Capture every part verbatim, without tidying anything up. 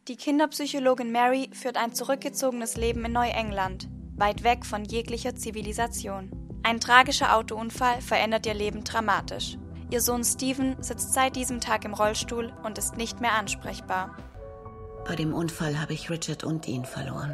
Die Kinderpsychologin Mary führt ein zurückgezogenes Leben in Neuengland, weit weg von jeglicher Zivilisation. Ein tragischer Autounfall verändert ihr Leben dramatisch. Ihr Sohn Steven sitzt seit diesem Tag im Rollstuhl und ist nicht mehr ansprechbar. Bei dem Unfall habe ich Richard und ihn verloren.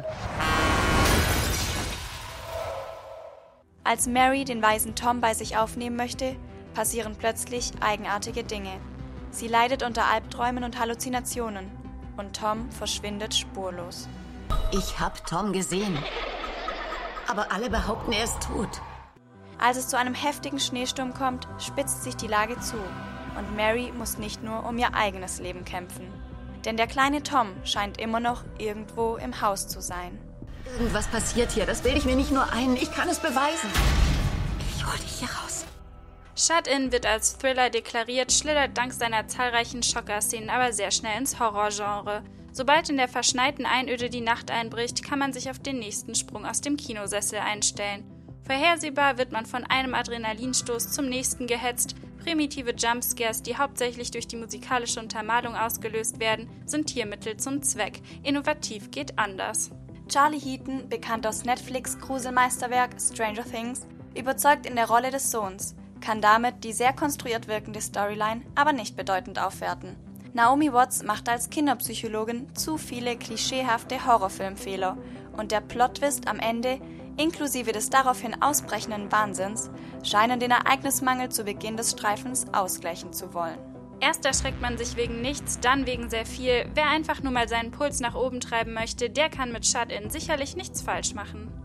Als Mary den weisen Tom bei sich aufnehmen möchte, passieren plötzlich eigenartige Dinge. Sie leidet unter Albträumen und Halluzinationen und Tom verschwindet spurlos. Ich habe Tom gesehen, aber alle behaupten, er ist tot. Als es zu einem heftigen Schneesturm kommt, spitzt sich die Lage zu und Mary muss nicht nur um ihr eigenes Leben kämpfen. Denn der kleine Tom scheint immer noch irgendwo im Haus zu sein. Irgendwas passiert hier, das bilde ich mir nicht nur ein, ich kann es beweisen. Ich hol dich hier raus. Shut-In wird als Thriller deklariert, schlittert dank seiner zahlreichen Schocker-Szenen aber sehr schnell ins Horrorgenre. Sobald in der verschneiten Einöde die Nacht einbricht, kann man sich auf den nächsten Sprung aus dem Kinosessel einstellen. Vorhersehbar wird man von einem Adrenalinstoß zum nächsten gehetzt. Primitive Jumpscares, die hauptsächlich durch die musikalische Untermalung ausgelöst werden, sind hier Mittel zum Zweck. Innovativ geht anders. Charlie Heaton, bekannt aus Netflix-Gruselmeisterwerk Stranger Things, überzeugt in der Rolle des Sohns, kann damit die sehr konstruiert wirkende Storyline aber nicht bedeutend aufwerten. Naomi Watts macht als Kinderpsychologin zu viele klischeehafte Horrorfilmfehler und der Plot-Twist am Ende, inklusive des daraufhin ausbrechenden Wahnsinns, scheinen den Ereignismangel zu Beginn des Streifens ausgleichen zu wollen. Erst erschreckt man sich wegen nichts, dann wegen sehr viel. Wer einfach nur mal seinen Puls nach oben treiben möchte, der kann mit Shut-In sicherlich nichts falsch machen.